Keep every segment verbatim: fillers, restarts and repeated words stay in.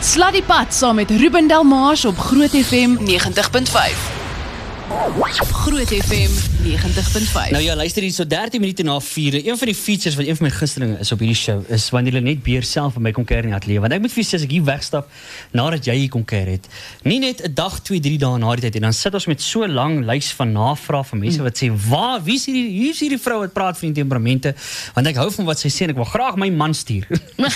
Sladdiepad saam met Ruben Delmars op Groot F M negentig punt vyf. Groot F M negentig punt vyf. Nou ja, luister hier, so dertien minute na vier. Een van die features wat een van my gistelinge is op hierdie show, is wanneer hulle net Beer self by my kom kuier in die ateljee. Want ek moet vir jy sê, as ek hier wegstap, nadat jy hier kom kuier het, nie net 'n dag, twee, drie dae na die tyd, en dan sit ons met so lang lys van navraag van mense wat sê, waar, wie is hierdie, wie is hierdie vrou wat praat van die temperamente? Want ek hou van wat sy sê, en ek wil graag my man stuur.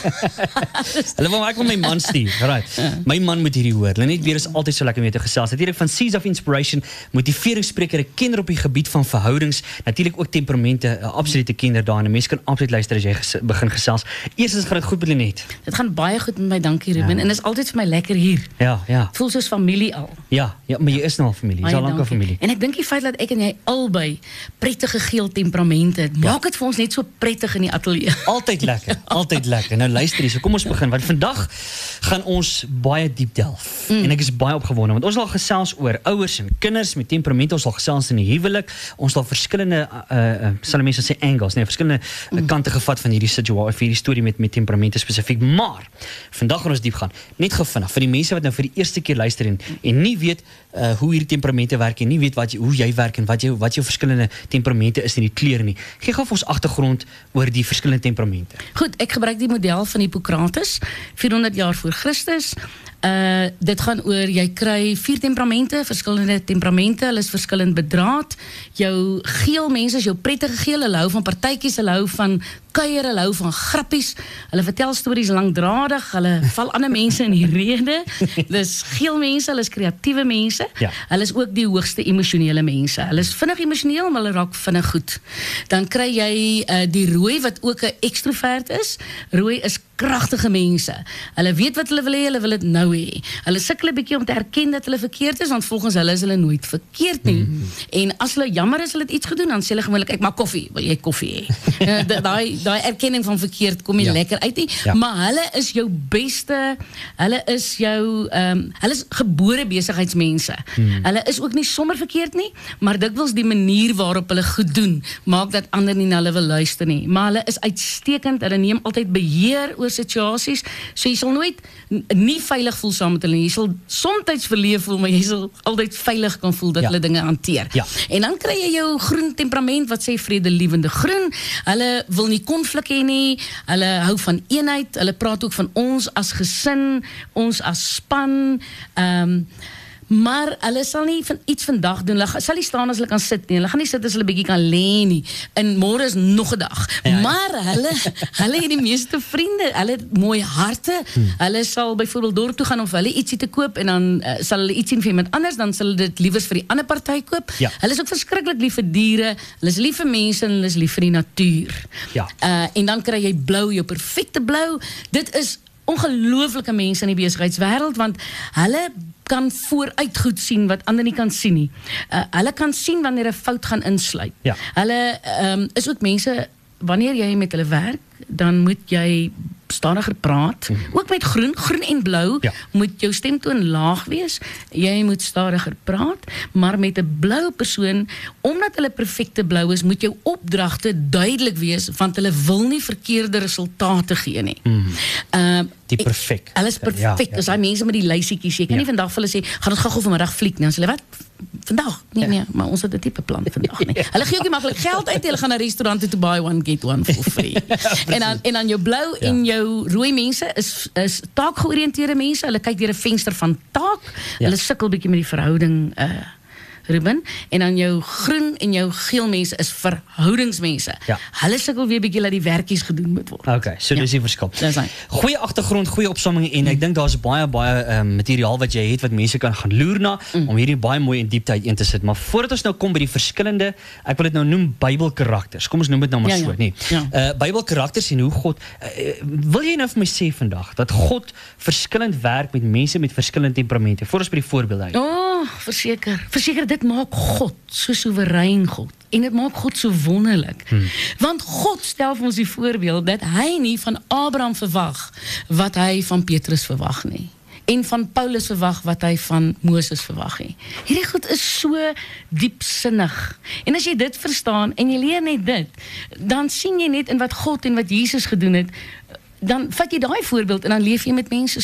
Hulle wil, ek wil my man stuur, right. My man moet hierdie hoor. Hulle net Beer is altyd so lekker mee te gesels. Natuurlik van Seeds of Inspiration, motiveringsspreker, 'n kenner op die gebied van verhoudings, natuurlik ook temperamente, 'n absolute kenner daar, en mense kan absoluut luister as jy ges begin gesels. Eerstens gaan dit goed met Lenet. Dit gaan baie goed met my, dankie Ruben, ja. En is altyd vir my lekker hier. Ja, ja. Voel soos familie al. Ja, ja, maar jy is nou al familie, jy is al lank al familie. En ek dink die feit dat ek en jy albei prettige geel temperamente het, maak dit vir ons net so prettig in die ateljee. Altyd lekker, altyd lekker. Nou luister hier, so kom ons begin, want vandag gaan ons baie diep delf, mm. en ek is baie opgewonde, want ons sal gesels oor ouers en kinders met temperamente, ons sal gesels in die huwelik, ons sal verskillende, uh, uh, sal mense sê angles, nee, verskillende mm. kante gevat van hierdie situasie, vir hierdie storie met, met temperamente spesifiek, maar, vandag gaan ons diep gaan, net gevinnig, vir die mense wat nou vir die eerste keer luister en, en nie weet uh, hoe hierdie temperamente werk en nie weet wat jy, hoe jy werk en wat jou, wat jou verskillende temperamente is in die kleure nie. Gee gou vir ons agtergrond oor die verskillende temperamente. Goed, ek gebruik die model van Hippokrates, vierhonderd jaar voor Christus. Uh, dit gaan oor, jy kry vier temperamente, verskillende temperamente, hulle is verskillend bedraad. Jou geel mense is jou prettige geel, hulle hou van partytjies, hulle hou van kuier, hulle hou van grappies, hulle vertel stories langdradig, hulle val ander mense in die rede. Dis geel mense, hulle is kreatiewe mense, ja. Hulle is ook die hoogste emosionele mense. Hulle is vinnig emosioneel, maar hulle raak vinnig goed. Dan kry jy uh, die rooi, wat ook 'n ekstrovert is. Rooi is kragtige mense. Hulle weet wat hulle wil hê, hulle wil dit nou hê. Hulle sukkel 'n bietjie om te erken dat hulle verkeerd is, want volgens hulle is hulle nooit verkeerd nie. Mm. En as hulle jammer is, hulle het iets gedoen, dan sê hulle gewoonlik, ek maak koffie, wil jy koffie hê? Daai daai erkenning van verkeerd kom nie ja. lekker uit nie, ja. Maar hulle is jou beste, hulle is jou, um, hulle is gebore besigheidsmense. Mm. Hulle is ook nie sommer verkeerd nie, maar dikwels die manier waarop hulle goed doen, maak dat ander nie na hulle wil luister nie. Maar hulle is uitstekend, hulle neem altyd beheer oor situasies, so jy sal nooit nie veilig voel saam met hulle, jy sal somtyds verleef voel, maar jy sal altyd veilig kan voel dat ja. hulle dinge hanteer. Ja. En dan kry jy jou groen temperament, wat sê vredelievende groen, hulle wil nie konflik hê nie, hulle hou van eenheid, hulle praat ook van ons as gesin, ons as span, um, maar hulle sal nie van iets vandag doen, hulle sal nie staan as hulle kan sit nie, hulle gaan nie sit as hulle bietjie kan lê nie, en môre is nog 'n dag, ja, ja. maar hulle, hulle het die meeste vriende, hulle het mooi harte, hmm. hulle sal byvoorbeeld dorp toe gaan of hulle ietsie te koop, en dan uh, sal hulle iets sien vir iemand anders, dan sal hulle dit liewers vir die ander party koop, ja. Hulle is ook verskriklik lief vir diere, hulle is lief vir mense, en hulle is lief vir die natuur, ja. uh, en dan kry jy blou, jou perfekte blou, dit is ongelooflike mense in die besigheidswêreld, want hulle kan vooruit goed sien wat ander nie kan sien nie. Uh, hulle kan sien wanneer 'n fout gaan insluit. Ja. Hulle um, is ook mense, wanneer jy met hulle werk, dan moet jy stadiger praat, mm. ook met groen, groen en blou, ja. moet jou stemtoon laag wees, jy moet stadiger praat, maar met 'n blou persoon, omdat hulle perfekte blou is, moet jou opdragte duidelik wees, want hulle wil nie verkeerde resultate gee nie. Mm. Uh, die perfek. Hulle is perfek, ja, ja. As daai mense met die lysietjies, jy kan ja. nie vandag vir hulle sê, gaan ons gou-gou vanmiddag fliek, nie, as hulle, wat? Vandag? Nee, ja. nee, maar ons het 'n tipe plan vandag nie. Hulle gee ook nie maklik geld uit, hulle gaan na restaurant toe to buy one, get one for free. ja, en, dan, en dan jou blou ja. en jou rooi mense is, is taakgeoriënteerde mense, hulle kyk deur 'n venster van taak, ja. hulle sukkel bietjie met die verhouding, uh, Ruben, en dan jou groen en jou geel mense is verhoudingsmense. Ja. Hulle sukkel weer bietjie dat die werkies gedoen moet word. Okay, so ja. dis die verskil. Goeie agtergrond, goeie opsomming, en mm. ek dink daar's baie baie um, materiaal wat jy het wat mense kan gaan loer na mm. om hierdie baie mooi in diepte in te sit. Maar voordat ons nou kom by die verskillende, ek wil dit nou noem Bybelkarakters. Kom ons noem dit nou maar ja, so, ja. nee. Ja. Uh, Bybelkarakters en hoe God uh, wil jy nou vir my sê vandag dat God verskillend werk met mense met verskillende temperamente? Voor ons by die voorbeeld uit. Oh, verseker. Verseker dit maak God so soewerein God. En dit maak God so wonderlik. Hmm. Want God stel vir ons die voorbeeld dat hy nie van Abraham verwag wat hy van Petrus verwag nie. En van Paulus verwag wat hy van Moses verwag het. Hierdie goed is so diepsinnig. En as jy dit verstaan en jy leer net dit, dan sien jy net in wat God en wat Jesus gedoen het, dan vat jy daai voorbeeld en dan leef jy met mense so.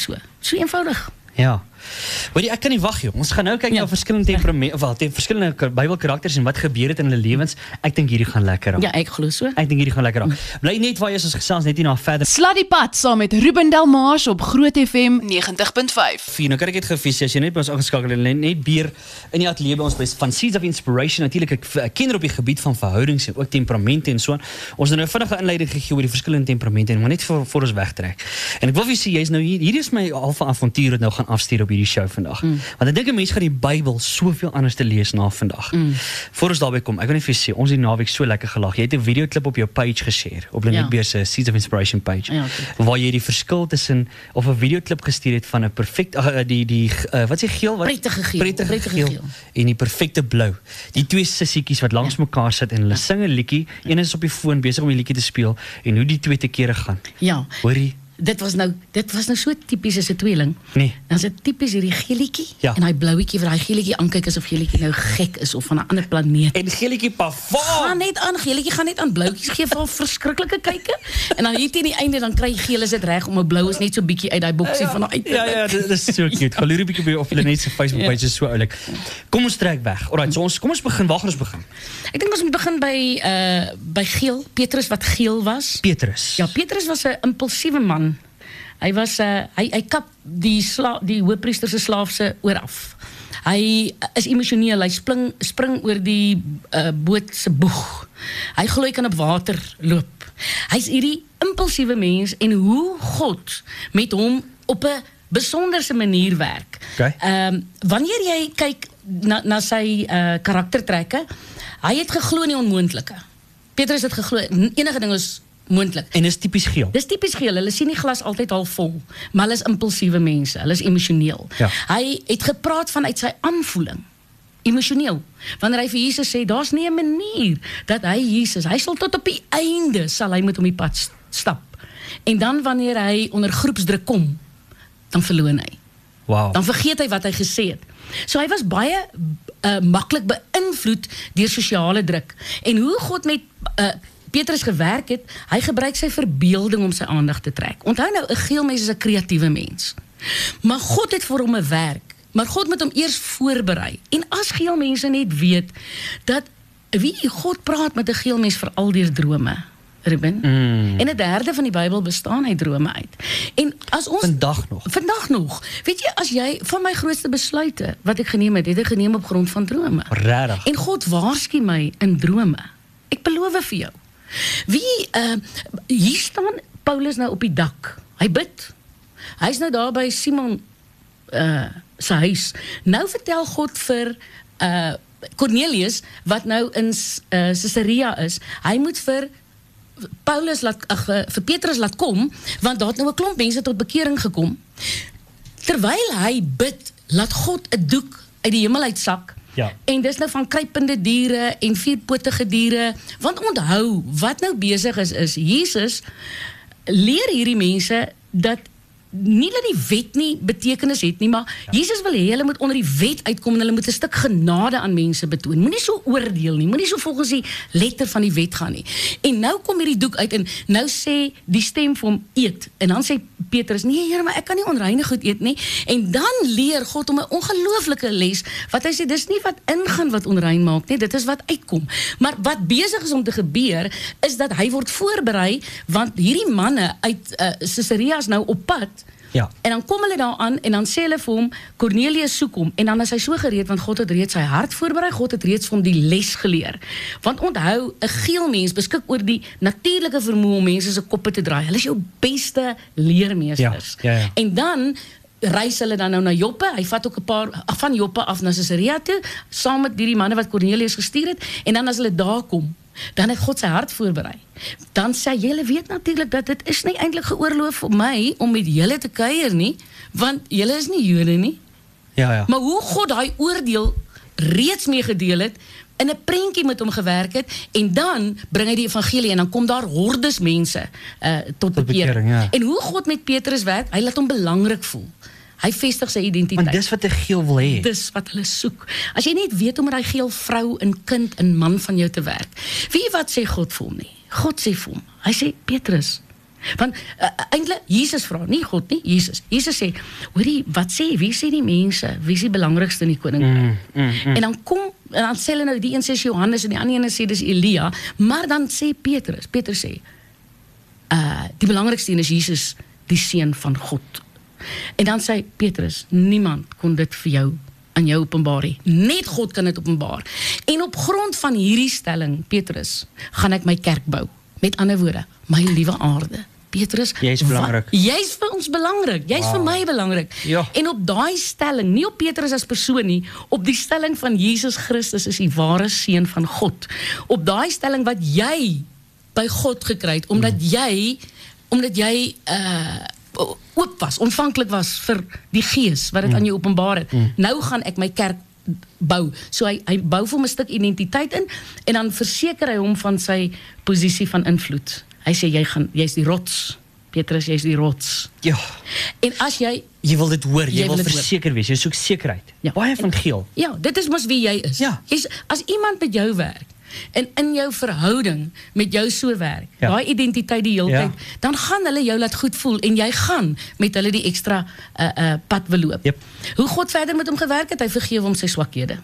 So eenvoudig. Ja. Hoorie, ek kan nie wag, joh. Ons gaan nou kyk Ja. na verskillende temperamente, of wel, te verskillende k- Bybelkarakters en wat gebeur het in hulle lewens. Ek dink hierdie gaan lekker raak. Ja, ek glo so. Ek dink hierdie gaan lekker raak. Bly net waar jy is, ons gesels net hierna verder. Slat die pad saam met Ruben Delmars op Groot F M negentig punt vyf. Vier, nou kan ek het gevisie, as jy net by ons aangeskakel het, net, net bier in die ateljee by ons by van Seeds of Inspiration, natuurlik ek, ek kenner op die gebied van verhoudings en ook temperamente en so aan. Ons het nou 'n vinnige inleiding gegee oor die verskillende temperamente en maar net voor, voor ons wegtrek. En ek wil vir julle sê, jy's nou hier, hier is my halve avontuur wat nou gaan afstuur op hierdie show vandag. Mm. Want ek dink 'n mens gaan die Bybel soveel anders te lees na vandag. Mm. Voor ons daarby kom, ek wil net vir julle sê, ons het die naweek so lekker gelag. Jy het 'n videoklip op jou page geshare, op Lenet Ja. Beer se Seeds of Inspiration page, Ja, okay. waar jy die verskil tussen of 'n videoklip gestuur het van 'n perfek uh, die die uh, wat sê geel wat Prettige geel, prettige prettige geel, geel. en die perfekte blou. Die twee sissietjies wat langs ja. mekaar sit en hulle ja. sing 'n liedjie. Een is op die foon besig om die liedjie te speel en hoe die twee te kere gaan. Ja. Hoorie? Dit was nou, dit was nou so tipies as 'n tweeling. Nee. Dan is dit tipies hierdie geelietjie Ja. en daai blouetjie wat daai geelietjie aankyk asof geelietjie nou gek is of van 'n ander planeet. En geelietjie Gaan pafaan. net aan, geelietjie gaan net aan, blouetjies gee vir haar verskriklike kykke. En dan hier teen die einde dan kry geel is dit reg om 'n blou is net so bietjie uit daai boksie van uit te Ja, ja, dit is so cute. Gaan loer 'n bietjie by of hulle net se Facebook page is so oulik. Kom ons trek weg. Alright, so ons kom ons begin, waar gaan ons begin? Ek dink ons moet begin by uh by geel, Petrus wat geel was. Petrus. Ja, Petrus was 'n impulsiewe man. Hy was uh, hy hy kap die sla, die hoofpriester se slaaf se oor af. Hy is emosioneel, hy spring spring oor die uh, boot se boeg. Hy glo hy kan op water loop. Hy's hierdie impulsiewe mens en hoe God met hom op 'n besonderse manier werk. Okay. Ehm um, wanneer jy kyk na na sy uh, karaktertrekke, hy het geglo in die onmoontlike. Petrus het geglo enige ding is moontlik. En is tipies geel. Dis tipies geel, hulle sien die glas altyd al vol, maar hulle is impulsiewe mense, hulle is emosioneel. Ja. Hy het gepraat vanuit sy aanvoeling, emosioneel. Wanneer hy vir Jesus sê, daar's nie 'n manier dat hy Jesus, hy sal tot op die einde, sal hy met hom die pad stap. En dan wanneer hy onder groepsdruk kom, dan verloon hy. Wow. Dan vergeet hy wat hy gesê het. So hy was baie uh, maklik beïnvloed deur sosiale druk. En hoe God met uh, Petrus gewerk het, hy gebruik sy verbeelding om sy aandag te trek. Onthou nou, 'n geel mens is 'n kreatiewe mens. Maar God het vir hom 'n werk. Maar God moet hom eers voorberei. En as geel mense net weet dat wie God praat met 'n geel mens veral deur drome, Ruben. Mm. En 'n derde van die Bybel bestaan uit drome uit. En as ons Vandag nog. Vandag nog. Weet jy, as jy van my grootste besluite wat ek geneem het, het ek geneem op grond van drome. Regtig. En God waarsku my in drome. Ek beloof vir jou. Wie uh, hier staan Paulus nou op die dak. Hy bid. Hy's nou daar by Simon uh, sy huis. Nou vertel God vir uh, Cornelius wat nou in uh, Caesarea is. Hy moet vir Paulus laat ag vir Petrus laat kom, want daar het nou 'n klomp mense tot bekering gekom. Terwyl hy bid, laat God 'n doek uit die hemel uitsak. Ja. En dis nou van kruipende diere en vierpotige diere. Want onthou, wat nou besig is is Jesus leer hierdie mense dat nie dat die wet nie betekenis het nie, maar ja. Jesus wil hê hulle moet onder die wet uitkom en hulle moet 'n stuk genade aan mense betoon. Moenie so oordeel nie, moenie so volgens die letter van die wet gaan nie. En nou kom hierdie doek uit en nou sê die stem vir hom eet. En dan sê Petrus, nee Here, maar ek kan nie onreine goed eet nie. En dan leer God hom 'n ongelooflike les, wat hy sê, dis nie wat ingaan wat onrein maak nie, dit is wat uitkom. Maar wat besig is om te gebeur, is dat hy word voorberei, want hierdie manne uit uh, Caesarea is nou op pad. Ja. En dan kom hulle daar aan en dan sê hulle vir hom, Cornelius soek hom. En dan is hy so gereed, want God het reeds sy hart voorberei, God het reeds vir hom die les geleer. Want onthou, 'n geel mens beskik oor die natuurlike vermoë om mense se koppe te draai. Hulle is jou beste leermeesters. Ja, ja, ja. En dan reis hulle dan nou na Joppe. Hy vat ook 'n paar van Joppe af na Caesarea toe, saam met hierdie manne wat Cornelius gestuur het. En dan as hulle daar kom, dan het God sy hart voorberei. Dan sê julle weet natuurlik dat dit is nie eintlik geoorloof vir my om met julle te kuier nie, want julle is nie Jode nie. Ja, ja. Maar hoe God daai oordeel reeds mee gedeel het, in 'n prentjie met hom gewerk het, en dan bring hy die evangelie en dan kom daar hordes mense uh, tot, tot bekering. bekering ja. En hoe God met Petrus werk, hy laat hom belangrik voel. Hy vestig sy identiteit. Want dis wat 'n geel wil hê. Dis wat hulle soek. As jy net weet hoe met daai geel vrou en kind en man van jou te werk. Wie wat sê God vir hom nie? God sê vir hom. Hy sê, Petrus, Want uh, eintlik Jesus vra, nie God nie, Jesus. Jesus sê, hoorie, wat sê, wie sê die mense, wie is die belangrikste in die koninkryk? Mm, mm, mm. En dan kom, en dan sê hulle nou, die een sê Johannes en die ander ene sê dis Elia, maar dan sê Petrus, Petrus sê, uh, die belangrikste een is Jesus, die seun van God. En dan sê Petrus, niemand kon dit vir jou aan jou openbaar nie. Net God kan dit openbaar. En op grond van hierdie stelling, Petrus, gaan ek my kerk bou. Met ander woorde, my liewe aarde. Petrus, jy is belangrik. Jy is vir ons belangrik. Jy is wow. vir my belangrik. Ja. En op daai stelling, nie op Petrus as persoon nie, op die stelling van Jesus Christus is die ware seun van God. Op daai stelling wat jy by God gekry het, omdat hmm. jy, omdat jy uh, oop was, ontvanklik was vir die gees, wat het hmm. aan jou openbaar het. Hmm. Nou gaan ek my kerk bou. So hy, hy bou vir hom 'n stuk identiteit in, en dan verseker hy hom van sy posisie van invloed. Hy sê, jy gaan, jy is die rots. Petrus, jy is die rots. Ja. En as jy... Jy wil dit hoor, jy, jy wil, wil verseker hoor. wees, jy soek sekerheid. Ja. Baie van geel. Ja, dit is mos wie jy is. Ja. Jy's, as iemand met jou werk, en in jou verhouding met jou so werk, ja. daai identiteit die hele ja. tyd, dan gaan hulle jou laat goed voel, en jy gaan met hulle die extra uh, uh, pad beloop. Yep. Hoe God verder met hom gewerk het, hy vergewe hom sy swakhede.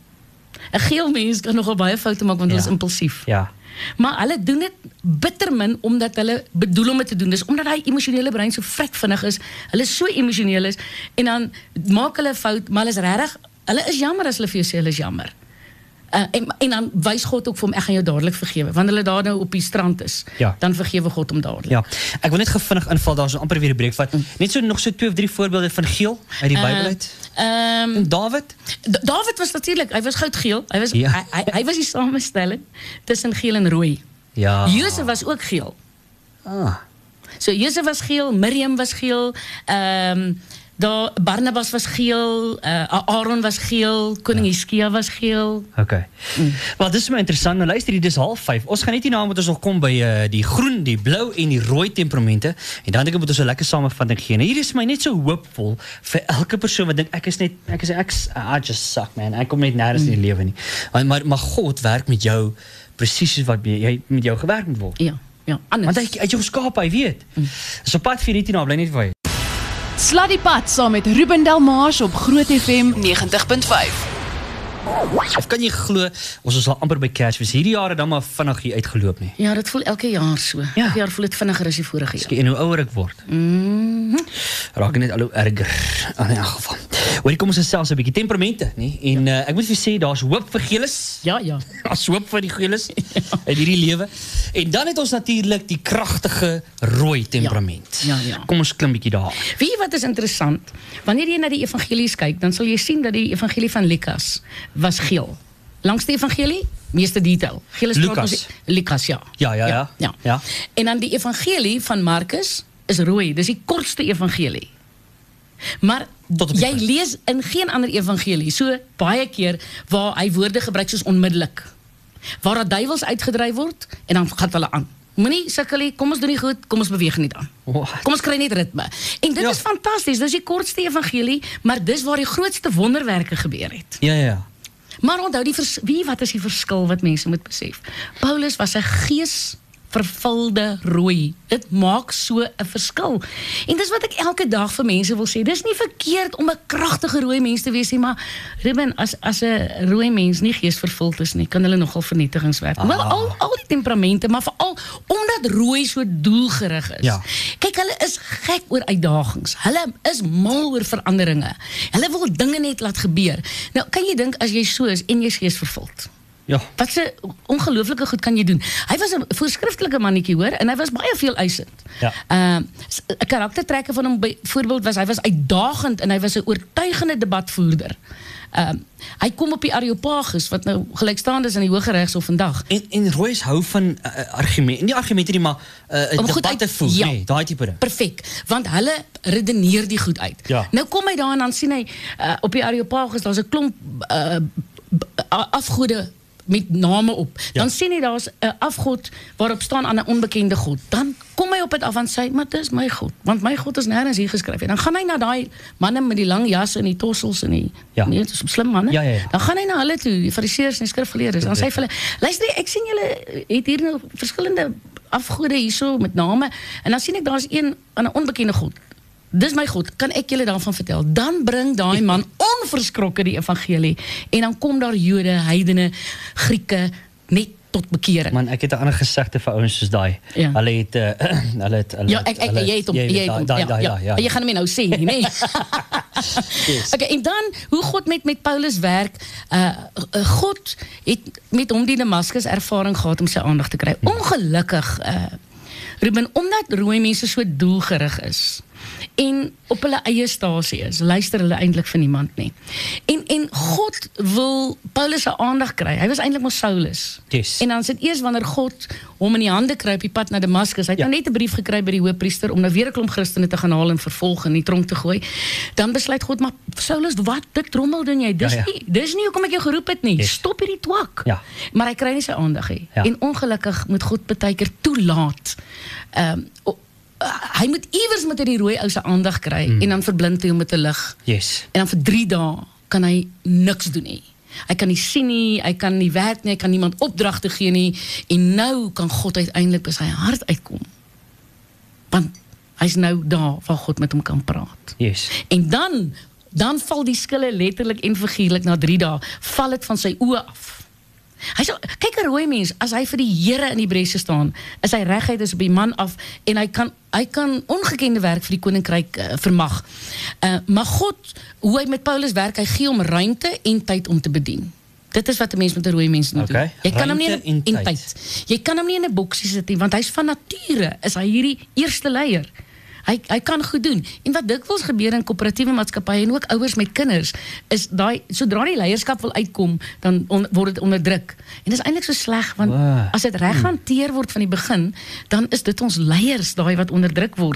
'n Geel mens kan nogal baie foute maak, want hulle ja. is impulsief. Ja. Maar hulle doen dit bitter min, omdat hulle bedoel om dit te doen. Dis omdat hy emosionele brein so vrek vinnig is, hulle so emosioneel is, en dan maak hulle fout, maar hulle is regtig, hulle is jammer as hulle vir jou sê, hulle is jammer. Uh, en, en dan wys God ook vir hom, ek gaan jou dadelik vergewe. Wanneer hulle daar nou op die strand is, ja. dan vergewe God hom dadelik. Ja. Ek wil net gevinnig inval, daar is amper weer 'n breek vat. Mm. Net so nog so twee of drie voorbeelde van geel uit die uh, Bybel uit. Um, en Dawid? D- Dawid was natuurlik, hy was goudgeel. Hy was ja. hy, hy, hy was die samestelling tussen geel en rooi. Ja. Josef was ook geel. Ah. So Josef was geel, Miriam was geel, ehm um, daar Barnabas was geel, uh, Aaron was geel, koning ja. Hiskia was geel. Okay. Mm. Wel, dis my interessant. Nou luister hier, dis half vyf. Ons gaan net hierna moet ons nog kom by uh, die groen, die blou en die rooi temperamente. En dan dink ek moet ons 'n lekker samevatting gee. Nou, hier is my net so hoopvol vir elke persoon wat dink ek is net ek is ek I just suck, man. Ek kom net nêrens mm. in die lewe nie. Maar, maar maar God werk met jou presies soos wat jy met jou gewerk moet word. Ja, ja, anders. Want hy uit jou skaap, hy weet. Mm. So pad vir hierdie na bly net vir. Slat die pad saam met Ruben Delmars op Groot F M negentig punt vyf. Of kan jy glo, ons is al amper by Kersfees. Hierdie jaar het dan maar vinnig hier uitgeloop nie. Ja, dit voel elke jaar so. Ja. Elke jaar voel dit vinniger as die vorige jaar. En hoe ouer ek word, mm-hmm. raak net al hoe erger in elk geval. Hoor, kom ons gesels 'n bietjie temperamente, nie? En ja. uh, ek moet vir sê, daar's hoop vir geeles. Ja, ja. Daar's hoop vir die geeles ja. in hierdie lewe. En dan het ons natuurlik die kragtige rooi temperament. Ja, ja, ja. Kom ons klim bietjie daar. Weet jy wat is interessant? Wanneer jy na die evangelies kyk, dan sal jy sien dat die evangelie van Lukas was geel. Langs die evangelie, meeste detail. Geel is Lukas. Lukas, ja. Ja, ja, ja, ja, ja. ja. En dan die evangelie van Markus is rooi. Dis die kortste evangelie. Maar jy lees in geen ander evangelie so baie keer waar hy woorde gebruik soos onmiddellik. Waar dat duiwels uitgedryf word en dan gaan hulle aan. Moenie sukkel nie, kom ons doen nie goed, kom ons beweeg nie dan. What? Kom ons kry net ritme. En dit ja. is fantasties, dis die kortste evangelie, maar dis waar die grootste wonderwerke gebeur het. Ja, ja, ja. Maar onthou, die vers, wie wat is die verskil wat mense moet besef? Paulus was 'n gees vervulde rooi. Dit maak so 'n verskil. En dis wat ek elke dag vir mense wil sê. Dis nie verkeerd om 'n kragtige rooi mens te wees nie, maar Ruben, as as 'n rooi mens nie geesvervuld is nie, kan hulle nogal vernietigingswerk. Ah. Wel al al die temperamente, maar veral omdat rooi so doelgerig is. Ja. Kyk, hulle is gek oor uitdagings. Hulle is mal oor veranderinge. Hulle wil dinge net laat gebeur. Nou, kan jy dink as jy so is en jy's geesvervuld? Ja. Wat se ongelooflike goed kan jy doen? Hy was 'n voorskriftelike mannetjie, hoor, en hy was baie veel eisend. Ja. Uh, 'n karaktertrekke van hom byvoorbeeld was hy was uitdagend en hy was 'n oortuigende debatvoerder. Uh, hy kom op die Areopagus wat nou gelykstaand is in die Hooggeregshof vandag. En en Royce hou van uh, argumente, nie argumente nie, maar uh, debatte voer, ja, nee, daai tipe ding. Perfek, want hulle redeneer die goed uit. Ja. Nou kom hy daar en dan sien hy uh, op die Areopagus, daar's 'n klomp uh, afgode met name op. Dan ja. sien hy daar's 'n afgod waarop staan aan 'n onbekende god. Dan kom hy op dit af en sê, maar dis my god, want my god is nêrens hier geskryf. En dan gaan hy na daai manne met die lang jasse en die tossels en die ja. nee, dis slim manne. Ja, ja, ja. Dan gaan hy na hulle toe, die fariseërs en die skrifgeleerdes. Dan sê hy vir hulle, luister, ek sien julle het hier nou verskillende afgode hierso met name, en dan sien ek, daar is een aan 'n onbekende God. Dis my God, kan ek julle daarvan vertel? Dan bring daai man onverskrokke die evangelie, en dan kom daar Jode, heidene, Grieke, net tot bekering. Man, ek het 'n ander gesegde vir ouens soos daai. Ja. Hulle het, uh, hulle het, hulle Ja, ek, ek, hulle, jy het hom, jy het hom, daai, ja, daai, ja, daai, ja. jy gaan hom nie nou sê nie, nee. Yes. Okay, en dan, hoe God met, met Paulus werk, uh, uh, God het met hom die Damaskus ervaring gehad om sy aandag te kry. Ongelukkig, uh, Ruben, omdat rooi mense so doelgerig is, en op hulle eie stasie is, luister hulle eintlik vir niemand nie. En, en God wil Paulus se aandag kry, hy was eintlik maar Saulus. Yes. En dan sit eers wanneer God hom in die hande kry op die pad na Damaskus, hy het Ja. nou net 'n brief gekry by die hoofpriester om nou weer 'n klomp Christene te gaan haal en vervolg en in die tronk te gooi, dan besluit God, maar Saulus, wat dik trommel doen jy? Dis Ja, ja. nie, dis nie hoekom ek jou geroep het nie, Yes. stop hierdie twak. Ja. Maar hy kry nie sy aandag nie. Ja. En ongelukkig moet God baie keer toelaat, um, o, uh, hy moet iewers met die rooi ou se aandag kry, mm. en dan verblind hy hom met 'n lig. Yes. En dan vir drie dae kan hy niks doen nie. Hy kan nie sien nie, hy kan nie werk nie, hy kan niemand opdragte gee nie, en nou kan God uiteindelik by sy hart uitkom. Want hy's nou daar waar God met hom kan praat. Yes. En dan, dan val die skille letterlik en figuurlik na drie dae, val dit van sy oë af. Hy sê, kyk 'n rooi mens, as hy vir die Here in die bresse staan, is hy reguit is op die man af, en hy kan, hy kan ongekende werk vir die koninkryk uh, vermag. Uh, maar God, hoe hy met Paulus werk, hy gee hom ruimte en tyd om te bedien. Dit is wat 'n mens met 'n rooi mens moet Okay. doen. Jy kan hom nie Ruimte in, en en tyd. tyd. Jy kan hom nie in 'n boksie sit nie, want hy's van nature, is hy hierdie eerste leier. Hy, hy kan goed doen. En wat dikwels gebeur in koöperatiewe maatskappye en ook ouers met kinders, is daai, sodra die leierskap wil uitkom, dan on, word dit onderdruk. En dit is eintlik so sleg, want Wow. as dit reg hanteer word van die begin, dan is dit ons leiers daai wat onderdruk word.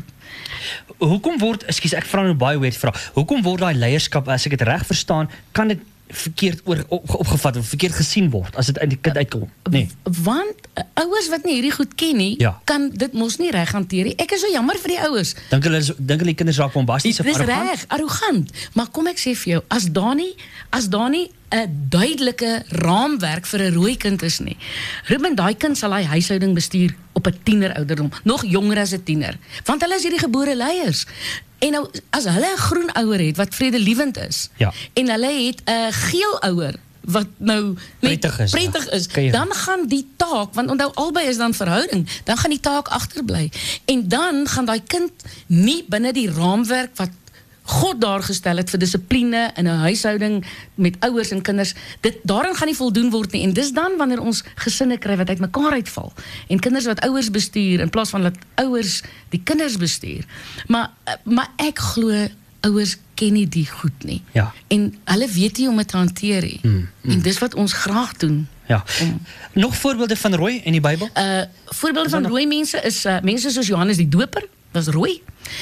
Hoekom word, ekskuus, ek vra nou baie weird vra. Hoekom word daai leierskap, as ek dit reg verstaan, kan dit verkeerd oor, op, opgevat of verkeerd gesien word as dit uit die kind uitkom? Nee. Want uh, ouers wat nie hierdie goed ken nie, Ja. kan dit mos nie reg hanteer nie. Ek is so jammer vir die ouers. Dink hulle is- dink hulle die kinders raak bombasties of Dis arrogant? reg, arrogant. Maar kom ek sê vir jou, as daar nie, as daar nie 'n duidelike raamwerk vir 'n rooi kind is nie. Ruben, daai kind sal hy huishouding bestuur op 'n tiener ouderdom, nog jonger as 'n tiener. Want hulle is hierdie gebore leiers. En nou, as hulle 'n groen ouer het wat vredelewend is, Ja. en hulle het 'n geel ouer wat nou net Prettig is, prettig ja. is, Kan jy- dan gaan die taak, want onthou albei is dan verhouding, dan gaan die taak agterbly. En dan gaan daai kind nie binne die raamwerk wat God daar gestel het vir dissipline in 'n huishouding met ouers en kinders, dit daarin gaan nie voldoen word nie. En dis dan wanneer ons gesinne kry wat uitmekaar uitval. En kinders wat ouers bestuur in plaas van dat ouers die kinders bestuur. Maar maar ek glo ouers ken nie die goed nie. Ja. En hulle weet nie hoe om dit te hanteer nie. Mm, mm. En dis wat ons graag doen. Ja. Nog voorbeelde van rooi in die Bybel? Uh voorbeelde van rooi mense is uh, mense soos Johannes die Doper, was rooi.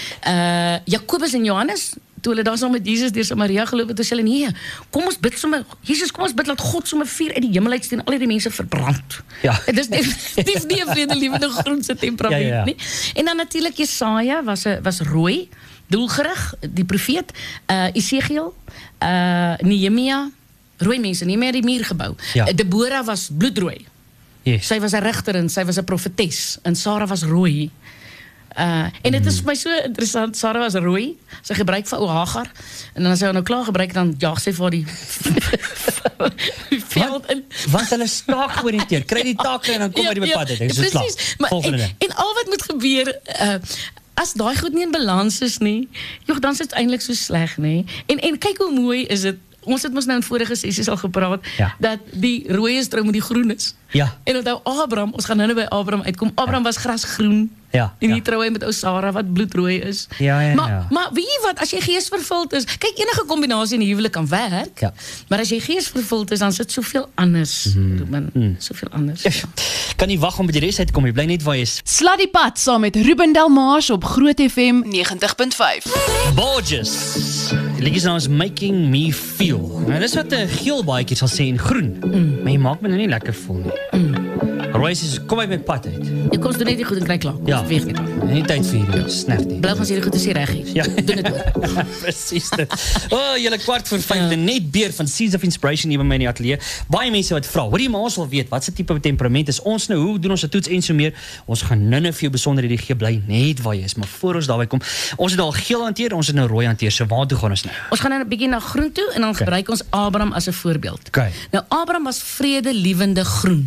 Uh Jakobus en Johannes, toe hulle daar saam met Jesus deur Samaria geloop het, het hulle nee, kom ons bid sommer, Jesus, kom ons bid dat God sommer vuur uit die hemel uitstuur en al hierdie mense verbrand. Ja. Dit is definitief nie 'n vredelewende groense temperament Ja, ja, ja. nie. En dan natuurlik Jesaja was 'n was rooi, doelgerig, die profeet, uh Esegiel, uh Nehemia, rooi mense, Nehemia die muur gebou. Ja. Uh, Deborah was bloedrooi. Yes. Sy was 'n regterin, sy was 'n profetes en Sarah was rooi. Uh, en dit is vir my so interessant, Sarah was rooi, sy gebruik vir ou Hagar, en dan as sy haar nou klaar gebruik, dan jaag sy vir haar die, die veld in. Want hulle is taakgeoriënteerd. Kry die take en dan kom by die bepad uit. Dit is so klaar. precies. Maar, en, Volgende ding. en al wat moet gebeur, uh, as daai goed nie in balans is nie, joh, dan is dit eintlik so sleg nie. En, en kyk hoe mooi is dit, ons het mos nou in vorige sessies al gepraat, Ja. dat die rooi is trou met die groen is. Ja. En onthou Abraham, ons gaan nou by Abraham uitkom, Abraham was grasgroen, Ja, en ja. hier trou hy met ou Sarah wat bloedrooi is. Ja, ja, maar, ja. maar weet jy wat, as jy geesvervuld is, kyk, enige kombinasie in die huwelik kan werk, Ja. maar as jy geesvervuld is, dan sit soveel anders, Ruben, Mhm. soveel anders. Kan nie wag om by die res uit te kom. Jy bly net waar jy is. Slat die pad saam met Ruben Delmars op Groot F M negentig punt vyf. Borges. Die liedjie se naam is Making Me Feel. Nou, dis wat 'n geel baadjie sal sê in groen. Mm. Maar jy maak my nou nie lekker voel nie. Mm. Roy sê, kom uit my pad uit. Jy kom doen net die goed en kry klaar. Kom, Ja, weeg net aan. nie tyd vir hierdie, snert nie. Blou gaan sê die goed is nie reg nie. Ja. Doen dit hoor. Presies dit. O, oh, julle kwart voor vyf, ja. Net Beer van Seeds of Inspiration hier by my in die ateljee. Baie mense wat vra, hoor jy maar ons wil weet, wat se tipe temperament is ons nou, hoe doen ons 'n toets en so meer. Ons gaan nou-nou vir jou besonderhede gee, bly net waar jy is, maar voor ons daarby kom, ons het al geel hanteer, ons het nou rooi hanteer, so waar toe gaan ons nou? Ons gaan nou 'n bietjie na groen toe en dan okay. gebruik ons Abraham as 'n voorbeeld. Okay. Nou Abraham was vredelievende groen.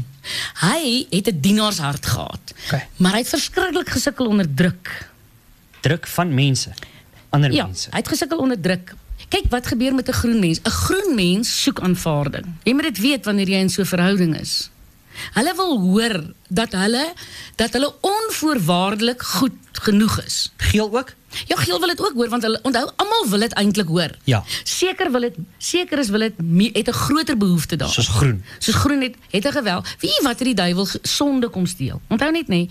Hy het 'n dienaarshart gehad. Okay. Maar hy het verskriklik gesukkel onder druk. Druk van mense, ander Ja, mense. hy het gesukkel onder druk. Kyk wat gebeur met 'n groen mens. 'n Groen mens soek aanvaarding. Jy moet dit weet wanneer jy in so 'n verhouding is. Hulle wil hoor dat hulle dat hulle onvoorwaardelik goed genoeg is. Geel ook? Ja, geel wil dit ook hoor, want hulle onthou almal wil dit eintlik hoor. Ja. Seker wil dit seker is wil dit me- het 'n groter behoefte daar. Soos groen. Soos groen het het 'n gewel. Wie wat het die duiwel ge- sonde kom steel? Onthou net nê.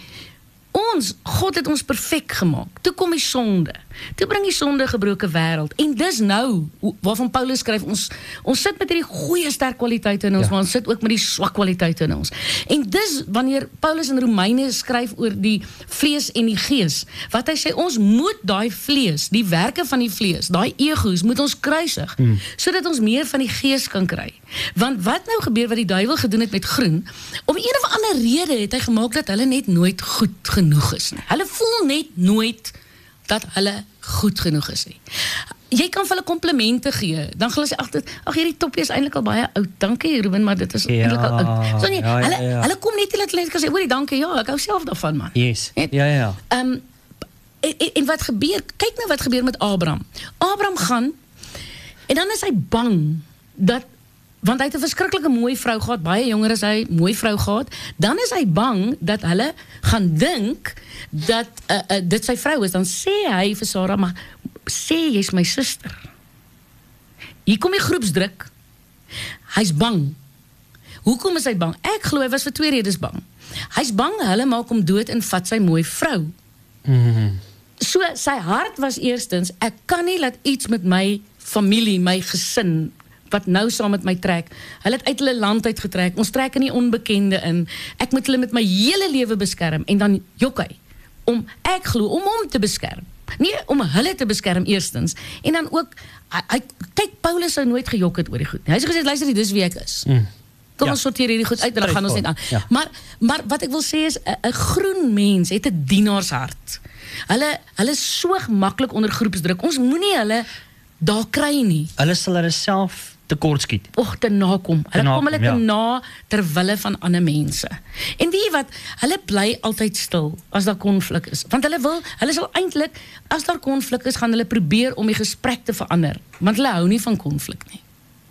Ons God het ons perfek gemaak. Toe kom die sonde. Toe bring die sonde 'n gebroke wêreld. En dis nou hoe- waarvan Paulus skryf ons ons sit met hierdie goeie sterk kwaliteite in ons, Ja. maar ons sit ook met die swak kwaliteite in ons. En dis wanneer Paulus in Romeine skryf oor die vlees en die gees, wat hy sê ons moet daai vlees, die werke van die vlees, daai egos moet ons kruisig, mm. sodat ons meer van die gees kan kry. Want wat nou gebeur wat die duiwel gedoen het met groen, om een of ander rede het hy gemaak dat hulle net nooit goed genoeg is nie. Hulle voel net nooit dat hulle goed genoeg is nie. Jy kan vir hulle komplimente gee, dan gaan hulle sê, ag, dit- ag hierdie toppie is eintlik al baie oud. Dankie Ruben, maar dit is Ja, eintlik al oud. So nee, ja, ja, hulle ja. hulle kom net net net sê, hoorie, dankie, ja, ek hou self daarvan man. Yes. Net- Ja, ja, ja. Ehm um, en, en, en wat gebeur? Kyk nou wat gebeur met Abraham. Abraham gaan en dan is hy bang dat want hy het 'n verskriklike mooi vrou gehad, baie jonger as hy, mooi vrou gehad. Dan is hy bang dat hulle gaan dink dat uh, uh, dit sy vrou is. Dan sê hy vir Sarah, maar sê jy's my suster. Hier kom die groepsdruk. Hy's bang. Hoekom is hy bang? Ek glo hy was vir twee redes bang. Hy's bang hulle maak hom dood en vat sy mooi vrou. Mm. So sy hart was eerstens, ek kan nie laat iets met my familie, my gesin, wat nou saam met my trek. Hulle het uit hulle land uitgetrek. Ons trek in die onbekende in. Ek moet hulle met my hele lewe beskerm en dan jok hy om ek glo om hom te beskerm. Nie om hulle te beskerm eerstens en dan ook hy, hy kyk Paulus sou nooit gejok het oor die goed. Hy het gesê luister, dis wie ek is. Mm. Kom Ja. ons sorteer hierdie goed uit en dan gaan ons net aan. Ja. Maar maar wat ek wil sê is 'n groen mens het 'n dienaarshart. Hulle hulle is so maklik onder groepsdruk. Ons moenie hulle daar kry nie. Hulle sal hulle self tekort skiet. Och, te nakom. Hulle nakom, kom hulle ja. te na ter wille van ander mense. En weet jy wat? Hulle bly altyd stil as daar konflik is. Want hulle wil, hulle sal eintlik, as daar konflik is, gaan hulle probeer om die gesprek te verander. Want hulle hou nie van konflik nie.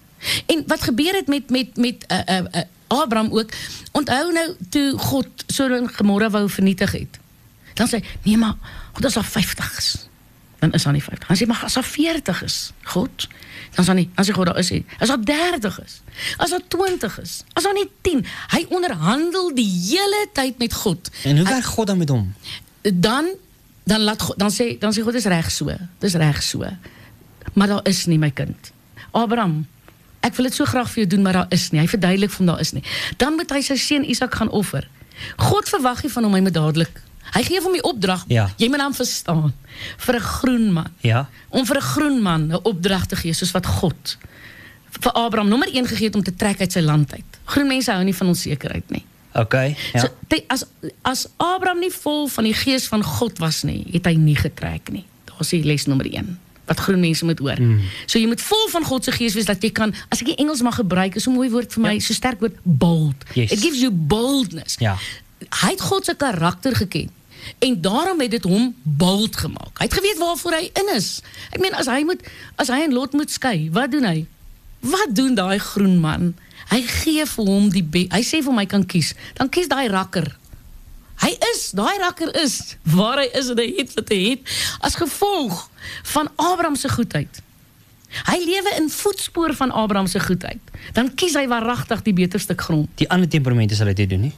En wat gebeur het met met met uh, uh, uh, Abraham ook, onthou nou toe God Sodom en Gomorra wou vernietig het. Dan sê hy, nee maar, God as daar vyftig is. Dan is daar nie vyftig. Dan sê hy, maar as daar veertig is, God, dan sê nie, dan sê God, daar is hy. As daar dertig is, as daar twintig is, as daar nie tien. Hy onderhandel die hele tyd met God. En hoe werk God dan met hom? Dan dan laat God, dan sê dan sê God dis reg so. Dis reg so. Maar daar is nie my kind. Abraham, ek wil dit so graag vir jou doen, maar daar is nie. Hy verduidelik van daar is nie. Dan moet hy sy seun Isak gaan offer. God verwag nie van hom hy moet dadelik. Hy gee hom die opdrag. Ja. Jy moet hom verstaan. Vir 'n groen man. Ja. Om vir 'n groen man 'n opdrag te gee soos wat God vir Abraham nommer een gegee het om te trek uit sy land uit. Groen mense hou nie van onsekerheid nie. Okay. Ja. So, te, as, as Abraham nie vol van die gees van God was nie, het hy nie getrek nie. Daar is die les nommer een, wat groen mense moet hoor. Mm. So jy moet vol van God se gees wees, dat jy kan, as ek die Engels mag gebruik, is so 'n mooi woord vir my, Ja. so sterk woord, bold. Yes. It gives you boldness. Ja. Hy het God se karakter geken. En daarom het dit hom bold gemaak. Hy het geweet waarvoor hy in is. Ek meen, as hy moet, as hy en Lot moet skei, wat doen hy? Wat doen daai groen man? Hy gee vir hom die be- hy sê vir hom hy kan kies. Dan kies daai rakker. Hy is, daai rakker is waar hy is en hy het wat hy het as gevolg van Abraham se goedheid. Hy lewe in voetspoor van Abraham se goedheid. Dan kies hy waaragtig die beter stuk grond. Die ander temperamente sal dit doen nie.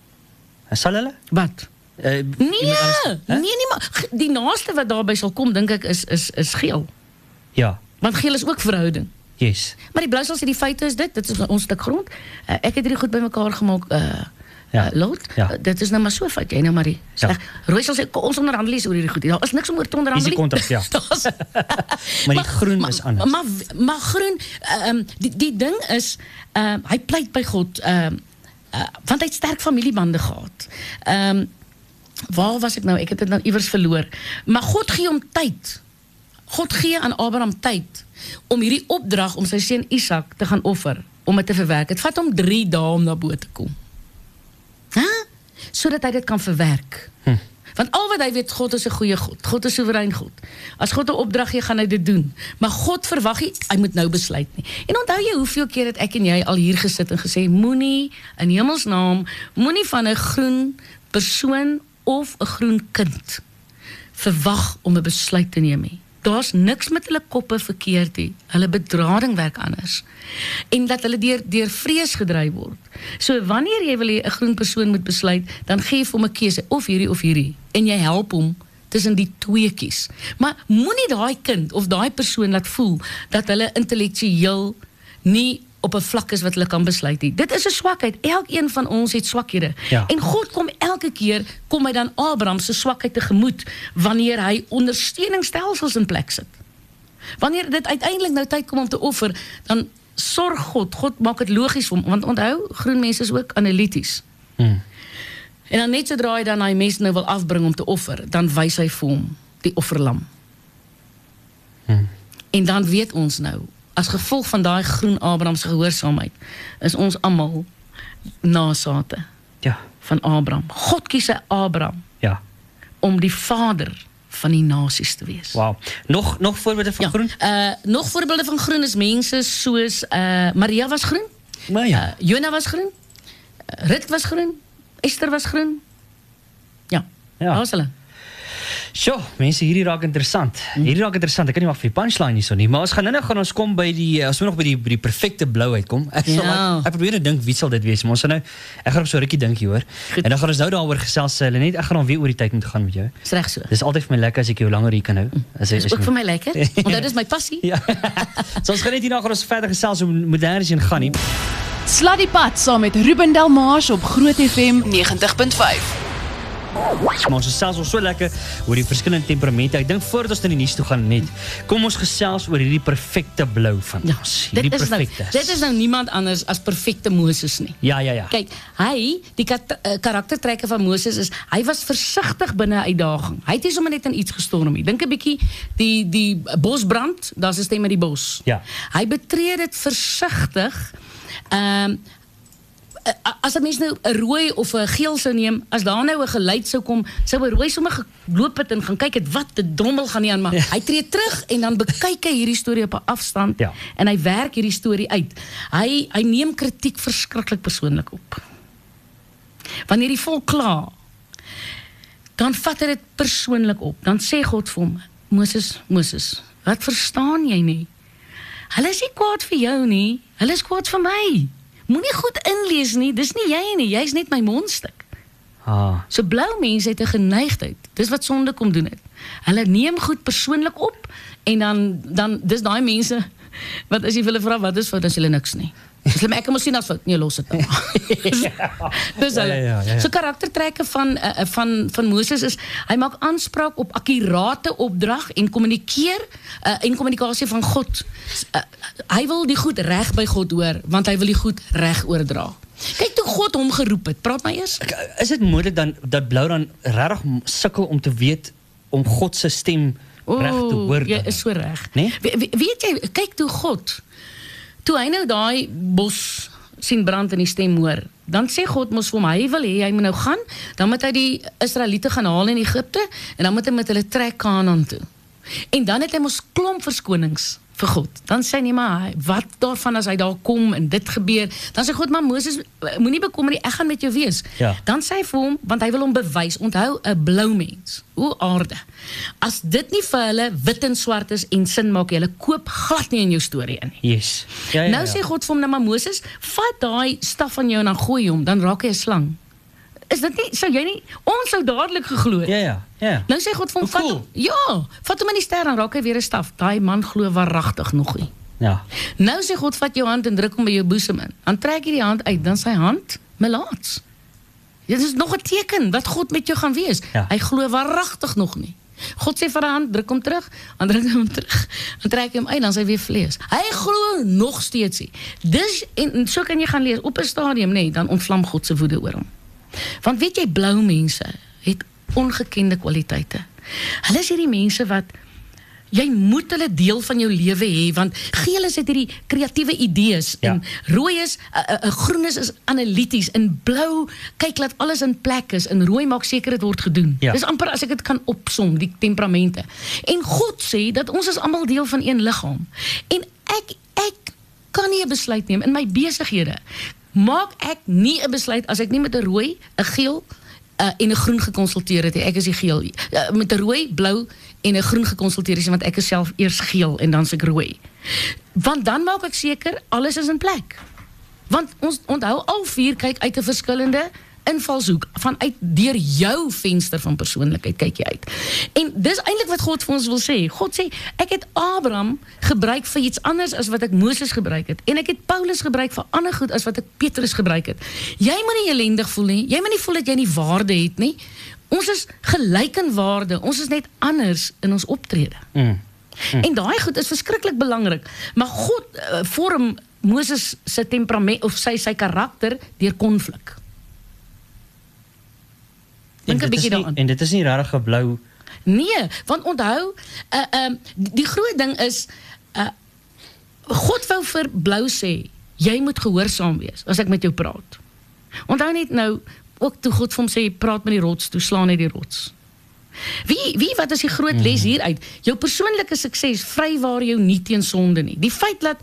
Sal hulle? Wat? Uh, Nee, anders, nee, hè? nee, maar g- die naaste wat daarby sal kom, dink ek is is is geel. Ja. Want geel is ook verhouding. Yes. Maar die blou sal sê die feite is dit, dit is ons stuk grond. Uh, ek het hierdie goed bymekaar gemaak. Uh ja. uh, Lot, Ja. uh, dit is nou maar so fout, jy nou maar die sleg. Ja. Roy sal sê, kom, ons onderhandel nie oor hierdie goed, daar is niks om oor te onderhandel. Dis die kontrak, ja. maar die groen maar, is anders. Maar, maar, maar groen, um, die, die ding is, um, hy pleit by God, um, uh, want hy het sterk familiebande gehad. Um, waar was ek nou? Ek het dit nou iewers verloor. Maar God gee hom tyd. God gee aan Abraham tyd om hierdie opdrag om sy seun Isak te gaan offer, om dit te verwerk. Het vat hom drie dae om na bo te kom. Huh? Sodat hy dit kan verwerk. Hm. Want al wat hy weet, God is 'n goeie God. God is soewerein God. As God 'n opdrag gee, gaan hy dit doen. Maar God verwag nie, hy moet nou besluit nie. En onthou jy hoeveel keer het ek en jy al hier gesit en gesê, moenie in hemelsnaam, moenie van 'n groen persoon of 'n groen kind verwag om 'n besluit te neem nie. Daar's niks met hulle koppe verkeerd nie. Hulle bedrading werk anders. En dat hulle deur deur vrees gedryf word. So wanneer jy wil hê 'n groen persoon moet besluit, dan gee jy vir hom 'n keuse of hierdie of hierdie en jy help hom tussen die twee kies. Maar moenie daai kind of daai persoon laat voel dat hulle intellektueel nie op 'n vlak is wat hulle kan besluit nie. Dit is 'n swakheid. Elkeen van ons het swakhede. Ja. En God kom elke keer, kom hy dan Abraham se swakheid tegemoet, wanneer hy ondersteuningsstelsels in plek sit. Wanneer dit uiteindelik nou tyd kom om te offer, dan sorg God, God maak dit logies vir hom, want onthou, groen mense is ook analities. Hmm. En dan net sodra hy dan hy mens nou wil afbring om te offer, dan wys hy vir hom die offerlam. Hmm. En dan weet ons nou, as gevolg van daai groen Abraham se gehoorsaamheid, is ons almal nasate ja. van Abraham. God kies 'n Abraham ja. om die vader van die nasies te wees. Wow. Nog, nog voorbeelde van ja, groen? Uh, nog voorbeelde van groen is mense soos uh, Maria was groen, maar ja. uh, Jona was groen, uh, Rut was groen, Esther was groen. Ja, ja. daar is hulle. Sjoe, mense, hierdie raak interessant. Hierdie raak interessant. Ek kan nie wag vir die punchline hierso nie, maar ons gaan nou gaan ons kom by die as ons nog by die by die perfekte blou uitkom. Ek sal ja. ek, ek probeer dink wie sal dit wees, maar ons gaan nou ek gaan op so 'n rukkie dink hier hoor. Goed. En dan gaan ons nou daaroor gesels, hulle net ek gaan dan weer oor die tyd moet gaan met jou. Dis reg so. Dis altyd vir my lekker as ek jou langer hier kan hou. As Dis ook vir my lekker. Want dit is my passie. ja. So ons gaan net hierna gaan ons verder gesels hoe modern is en gaan nie. Slat die pad saam met Ruben Delmars op Groot F M negentig punt vyf. Maar ons gesels ons so lekker oor die verskillende temperamente. Ek dink voordat ons na die nuus toe gaan net, kom ons gesels oor hierdie perfekte blou van ja, ons. Dit Hierdie is, nou, perfekte. dit is nou niemand anders as perfekte Moses nie. Ja, ja, ja. Kyk, hy, die karaktertrekke van Moses is, hy was versigtig binne 'n uitdaging. Hy het nie sommer net in iets gestorm nie. Dink 'n bietjie, die, die bosbrand, daar's 'n stem met die bos. Ja. Hy betree dit versigtig, ehm, um, as 'n mens nou 'n rooi of 'n geel sou neem, as daar nou 'n geluid sou kom, sou 'n rooi sommer geloop het en gaan kyk het wat die drommel gaan nie aan, maar ja. hy tree terug en dan bekyk hy hierdie storie op 'n afstand ja. en hy werk hierdie storie uit. Hy hy neem kritiek verskriklik persoonlik op. Wanneer die volk kla, dan vat hy dit persoonlik op. Dan sê God vir hom, Moses, Moses, wat verstaan jy nie? Hulle is nie kwaad vir jou nie, hulle is kwaad vir my. Moenie goed inlees nie, dis nie jy nie, jy's net my mondstuk. Ah. So blou mense het 'n geneigtheid, dis wat sonde kom doen het. Hulle neem goed persoonlik op, en dan, dan dis daai mense, wat as jy hulle vra, wat is fout, dan sê hulle niks nie. Dus hulle, ek moet sien as fout, nee, los het nou. Dus hulle, ja, ja, ja, ja. so karaktertrekke van, uh, van, van Moses is, hy maak aanspraak op akkurate opdrag en kommunikeer, uh, en kommunikasie van God. Uh, hy wil die goed reg by God hoor, want hy wil die goed reg oordra. Kyk toe God hom geroep het, praat maar eers. Is dit moontlik dan, dat blou dan regtig sukkel om te weet, om God se stem reg te hoor? Jy is so reg. Nee? We, weet jy, kyk toe God, toe hy nou daai bos sien brand in die stem hoor, dan sê God mos vir hom, hy wil hê, hy moet nou gaan, dan moet hy die Israeliete gaan haal in Egipte, en dan moet hy met hulle trek Kanaan toe. En dan het hy mos klomp verskonings vir God. Dan sê hy, maar wat daarvan as hy daar kom en dit gebeur, dan sê God, maar Moses, moenie bekommer nie, ek gaan met jou wees. Ja. Dan sê hy vir hom, want hy wil hom bewys, onthou, 'n blou mens, hoe aarde, as dit nie vir hulle wit en swart is en sin maak, hulle koop glad nie in jou storie in. Yes. Ja, ja, nou ja. sê God vir hom, nou maar Moses, vat daai staf van jou en dan gooi hom, dan raak hy 'n slang. Is dit nie, sou jy nie, ons sou dadelik geglo het. Ja, ja, ja. Nou sê God vir hom, Hoe cool. vat hom, ja, vat hom in die ster, dan raak hy weer 'n staf. Daai man glo waaragtig nog nie. Ja. Nou sê God, vat jou hand en druk hom by jou boesem in. Dan trek hy die hand uit, dan sy hand melaats. Dit is nog 'n teken wat God met jou gaan wees. Ja. Hy glo waaragtig nog nie. God sê vir 'n hand, druk hom terug, dan druk hom terug, dan trek hy hom uit, dan is hy weer vlees. Hy glo nog steeds nie. Dis, en, en so kan jy gaan lees, op 'n stadium, nee, dan ontvlam God se woede oor hom. Want weet jy, blou mense het ongekende kwaliteite. Hulle is hierdie mense wat, jy moet hulle deel van jou lewe hê, want geel is het hierdie kreatiewe idees, Ja. en rooi is, uh, uh, groen is, is analyties, en blou, kyk laat alles in plek is, en rooi maak seker dit word gedoen. Ja. Dis amper as ek dit kan opsom, die temperamente. En God sê, dat ons is allemaal deel van een liggaam. En ek, ek kan nie 'n besluit neem in my besighede. Maak ek nie 'n besluit as ek nie met 'n rooi, 'n geel, Uh, en 'n groen gekonsulteer het, ek is die geel, uh, met 'n rooi, blou en 'n groen gekonsulteer het, want ek is self eers geel en dan is ek rooi. Want dan maak ek seker, alles is in plek. Want ons onthou, al vier kyk uit 'n verskillende invalshoek, vanuit deur jou venster van persoonlikheid kyk jy uit. En dis eintlik wat God vir ons wil sê. God sê, ek het Abraham gebruik vir iets anders as wat ek Moses gebruik het. En ek het Paulus gebruik vir ander goed as wat ek Petrus gebruik het. Jy moet nie ellendig voel nie. Jy moet nie voel dat jy nie waarde het nie. Ons is gelyk in waarde. Ons is net anders in ons optrede. Mm. Mm. En daai goed is verskriklik belangrik. Maar God uh, vorm Moses se temperament of sy sy karakter deur konflik. Dink 'n dit is bietjie nie- daaraan. En dit is nie regtig 'n blou. Nee, want onthou, uh, um, die, die groot ding is, uh, God wou vir blou sê, jy moet gehoorsaam wees, as ek met jou praat. Onthou net nou, ook toe God vir hom sê, praat met die rots, toe slaan hy die rots. Wie, wie wat is die groot les hieruit? Jou persoonlike sukses vrywaar jou nie teen sonde nie. Die feit dat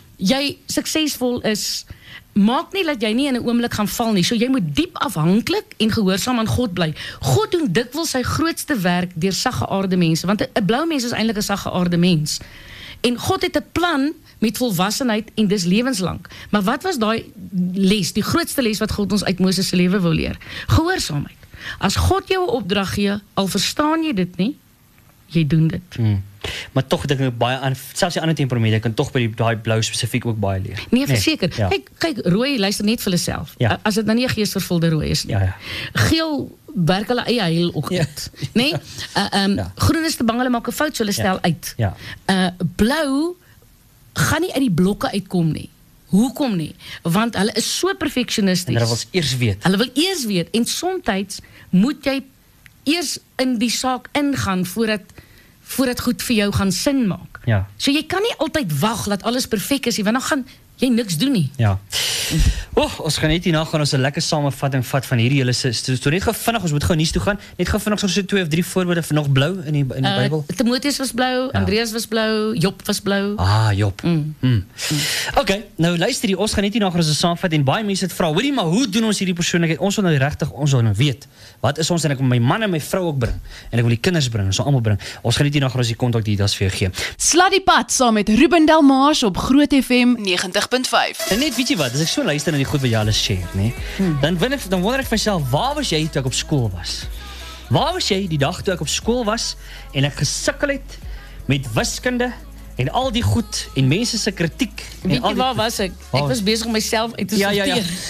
jy suksesvol is, maak nie dat jy nie in 'n oomblik gaan val nie. So jy moet diep afhanklik en gehoorsaam aan God bly. God doen dikwels sy grootste werk deur saggeaarde mense, want 'n blou mens is eintlik 'n saggeaarde mens. En God het 'n plan met volwassenheid en dis lewenslank. Maar wat was daai les, die grootste les wat God ons uit Moses se lewe wou leer? Gehoorsaamheid. As God jou 'n opdrag gee, al verstaan jy dit nie, jy doen dit. Mm. Maar tog dink ek baie aan, selfs die ander temperamente kan tog by die daai blou spesifiek ook baie leer. Nee, verseker. ja. Kyk, kyk, rooi luister net vir hulle self. Ja. As dit nou nie 'n geesvervulde rooi is nie. Ja, ja. Geel werk hulle eie heil ook uit. Ja. Nee? Uh, um, Ja. Groen is te bang, hulle maak 'n fout, so hulle stel uit. Ja. Uh, blou gaan nie uit die blokke uitkom nie. Hoekom nie? Want hulle is so En perfectionisties. hulle wil eers weet. Hulle wil eers weet, en soms moet jy eers in die saak ingaan voordat voordat goed vir jou gaan sin maak. Ja. So jy kan nie altyd wag dat alles perfek is nie, want dan gaan jy niks doen nie. Ja. Oh, ons gaan net hierna gaan ons 'n lekker samevatting vat van hierdie hele storie. Net gou vinnig, ons moet gou nuus toe gaan. Net gou vinnig so twee of drie voorbeelde van nog blou in die in die Uh, Bybel. Timoteus was blou, Ja. Andreas was blou, Job was blou. Ah, Job. Mm. Mm. Okay, nou luister hier, ons gaan net hierna gaan ons 'n saamvat en baie mense het vra, hoorie, maar hoe doen ons hierdie persoonlikheid? Ons wil nou regtig, ons wil nou weet. Wat is ons, en ek wil my man en my vrou ook bring en ek wil die kinders bring, ons wil almal bring. Ons gaan net hierna gaan ons die kontakdetails vir jou gee. Slat die pad saam met Ruben Delmars op Groot F M negentig punt vyf. En net weet jy wat, as ek so luister na die goed wat jy alles share, nee, hmm. dan, ek, dan wonder ek vir myself, waar was jy toe ek op skool was? Waar was jy die dag toe ek op skool was en ek gesukkel het met wiskunde en al die goed en mense se kritiek? en Weet al jy die- waar was ek? Ek Waar? was besig om myself uit te Ja, ja, sorteer. ja.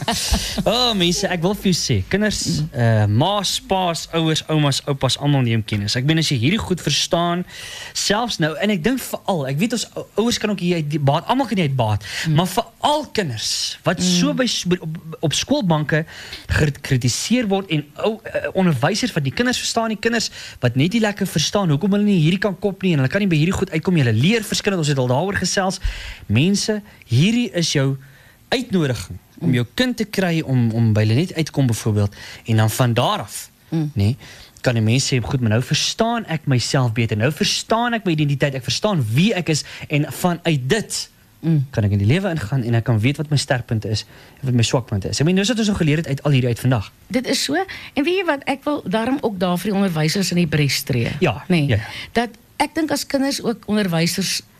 Oh mense, ek wil vir jou sê, kinders, uh, ma's, pa's, ouers, oumas, oupas, almal neem kennis. Ek bedoel as jy hierdie goed verstaan, selfs nou, en ek dink veral, ek weet ons ou- ouers kan ook hier uit die baat, almal kan hier uit baat, mm. maar veral kinders wat mm. so by op, op skoolbanke gekritiseer word en ou uh, onderwysers wat die kinders verstaan, die kinders wat net nie lekker verstaan hoekom hulle nie hierdie kan kop nie en hulle kan nie by hierdie goed uitkom nie. Hulle leer verskillend, ons het al daaroor gesels. Mense, hierdie is jou uitnodiging om jou kind te kry om om by hulle net uitkom byvoorbeeld en dan van daar af, mm. nee, kan die mense sê, goed, maar nou verstaan ek myself beter, nou verstaan ek my identiteit, ek verstaan wie ek is en vanuit dit mm. kan ek in die lewe ingaan en ek kan weet wat my sterkpunte is en wat my swakpunte is. Ek meen, nou is wat ons nou geleer het uit al hierdie uit vandag. Dit is so, en weet jy wat, ek wil daarom ook daar vir die onderwysers in die bres tree. Ja, nee, ja, ja. Dat ek dink as kinders ook onderwysers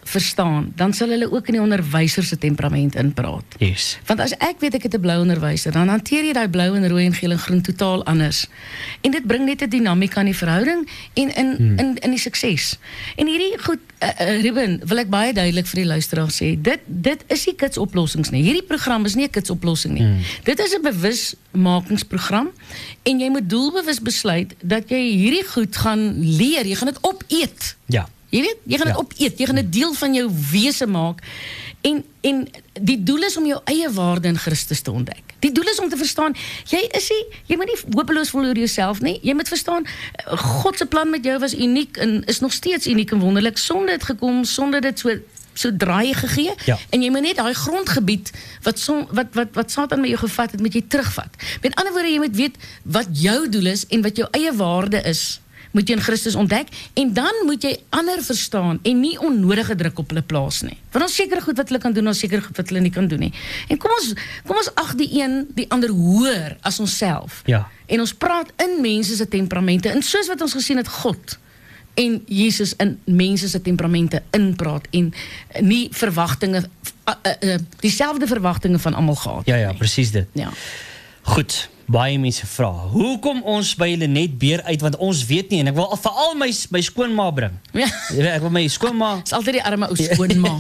verstaan, dan sal hulle ook in die onderwyser se temperament inpraat. Yes. Want as ek weet ek het 'n blou onderwyser, dan hanteer jy daai blou en rooi en geel en groen totaal anders. En dit bring net 'n dinamika in die verhouding en in hmm. in in die sukses. En hierdie goed uh, uh, Ruben, wil ek baie duidelik vir die luisteraar sê, dit dit is nie kitsoplossings nie. Hierdie program is nie 'n kitsoplossing nie. Hmm. Dit is 'n bewusmakingsprogram en jy moet doelbewus besluit dat jy hierdie goed gaan leer, jy gaan dit opeet. Ja. Jy weet, jy gaan dit Ja. opeet, jy gaan dit deel van jou wese maak. En en die doel is om jou eie waarde in Christus te ontdek. Die doel is om te verstaan, jy is nie, jy moet nie hopeloos voel oor jouself nie. Jy moet verstaan, God se plan met jou was uniek en is nog steeds uniek en wonderlik. Sonde het gekom, sonde dit so so draai gegee. Ja. En jy moet net daai grondgebied wat son, wat wat wat Satan met jou gevat het, moet jy terugvat. Met ander woorde, jy moet weet wat jou doel is en wat jou eie waarde is. Moet jy in Christus ontdek, en dan moet jy ander verstaan, en nie onnodige druk op hulle plaas nie. Want ons sekere goed wat hulle kan doen, ons sekere goed wat hulle nie kan doen nie. En kom ons, kom ons ag die een, die ander hoër as onsself. Ja. En ons praat in mense se temperamente, en soos wat ons gesien het, God en Jesus in mense se temperamente inpraat, en nie verwagtinge, uh, uh, uh, dieselfde verwagtinge van almal gehad. Ja, ja, presies dit. Ja. Goed, baie mense vra, hoekom ons by Lenet Beer uit, want ons weet nie, en ek wil al veral my, my skoonma bring. Ja. Ek wil my skoonma... Dis altyd die arme ou skoonma.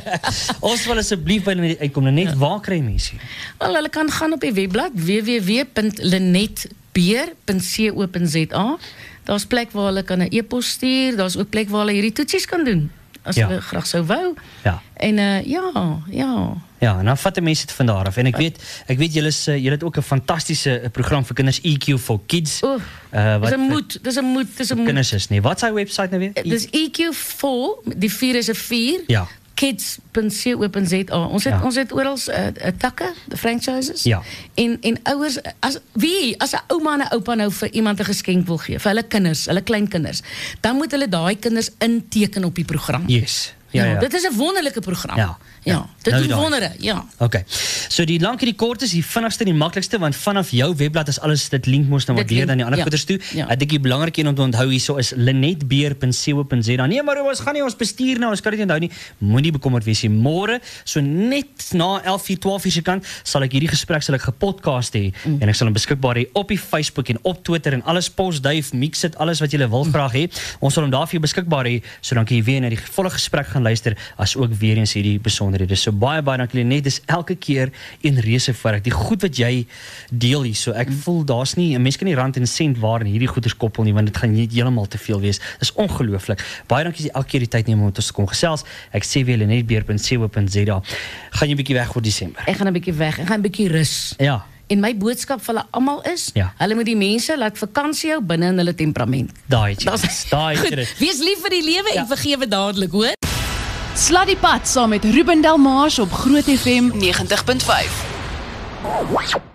Ons wil asseblief by Lenet uitkom. Lenet, ja. Waar kry mense? Wel, hulle kan gaan op die webblad w w w punt lenet beer punt co punt za. Daar's plek waar hulle kan 'n e-pos stuur, daar's ook plek waar hulle hierdie toetsies kan doen, as Ja. hulle graag sou wou. Ja. En uh, ja, ja. Ja, en dan vat die mense dit van daar af. En ek weet, ek weet julle is julle het ook 'n fantastiese program vir kinders, E Q for Kids. Oeh, uh, dis wat 'n moed, dis 'n moed, dis 'n moed. kinders is nie. Wat is sy website nou weer? Dis E Q four, die vier is 'n vier. Ja. kids punt co punt za. Ons het Ja. ons het oral uh, uh, takke, die franchises. Ja. En en ouers, as wie as 'n ouma en 'n oupa nou vir iemand 'n geskenk wil gee, vir hulle kinders, hulle kleinkinders, dan moet hulle daai kinders inteken op die program. Yes. Ja, ja. Dit is 'n wonderlike program. Ja, Ja, ja. dit Nou doen daai. wondere, ja. Okay. So die lank en die kort is die vinnigste en die maklikste, want vanaf jou webblad is alles dit link mos nou Dit wat weer link, dan die ander ja. goeders toe. Ja. Ek dink die belangrike een om te onthou hierso is lenet beer punt co punt za. Nee, maar ons gaan nie ons bestuur nou, ons kan dit nie onthou nie. Moenie bekommerd wees nie. Môre, so net na elf uur, twaalf uur se kant, sal ek hierdie gesprek sal ek gepodcast hê mm. en ek sal hom beskikbaar hê op die Facebook en op Twitter en alles post, Dave, mix it, alles wat jy wil mm. graag hê. Ons sal hom daar vir jou beskikbaar hê, so dan kan jy weer na die volle gesprek gaan luister, as ook weer eens hierdie besonderhede. So baie baie dankie Lenet, dis elke keer een reuse voorreg. Die goed wat jy deel hier, so ek mm. voel daar's nie 'n mens kan nie rand en sent waar in hierdie goeders koppel nie, want dit gaan net heeltemal te veel wees. Dis ongelooflik. Baie dankie dat jy elke keer die tyd neem om met ons te kom gesels. Ek sê weer lenet beer punt co punt za. Gaan jy 'n bietjie weg vir Desember? Ek gaan 'n bietjie weg, ek gaan 'n bietjie rus. Ja. En my boodskap vir hulle almal is, Ja. hulle moet die mense laat vakansie hou binne in hulle temperament. Daai het jy. Das- Daai het Goed, jy dit. wees lief vir die lewe Ja. en vergewe dadelik, hoor. Slat die pad saam met Ruben Delmars op Groot F M ninety punt five.